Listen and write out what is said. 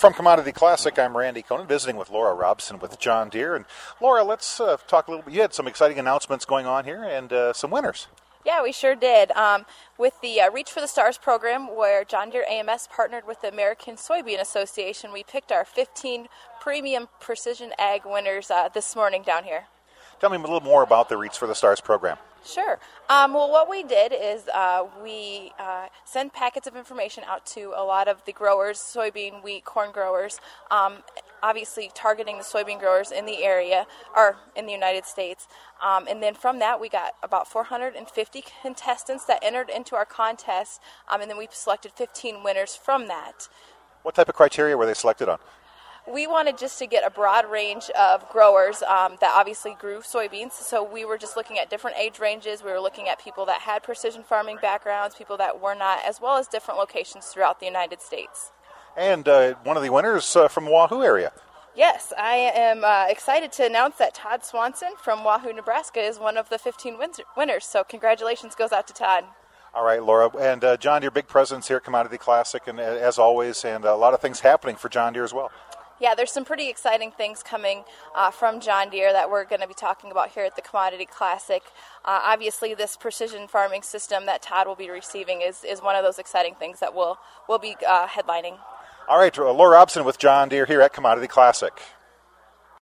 From Commodity Classic, I'm Randy Conan, visiting with Laura Robson with John Deere. And Laura, let's talk a little bit. You had some exciting announcements going on here and some winners. Yeah, we sure did. With the Reach for the Stars program, where John Deere AMS partnered with the American Soybean Association, we picked our 15 premium precision ag winners this morning down here. Tell me a little more about the Reach for the Stars program. Sure. Well, what we did is we send packets of information out to a lot of the growers, soybean, wheat, corn growers, obviously targeting the soybean growers in the area, or in the United States. And then from that, we got about 450 contestants that entered into our contest, and then we selected 15 winners from that. What type of criteria were they selected on? We wanted just to get a broad range of growers that obviously grew soybeans. So we were just looking at different age ranges. We were looking at people that had precision farming backgrounds, people that were not, as well as different locations throughout the United States. And one of the winners from the Wahoo area. Yes, I am excited to announce that Todd Swanson from Wahoo, Nebraska is one of the 15 winners. So congratulations goes out to Todd. All right, Laura. And John Deere, big presence here at Commodity Classic, and as always, and a lot of things happening for John Deere as well. Yeah, there's some pretty exciting things coming from John Deere that we're going to be talking about here at the Commodity Classic. Obviously, this precision farming system that Todd will be receiving is one of those exciting things that we'll be headlining. All right, Laura Robson with John Deere here at Commodity Classic.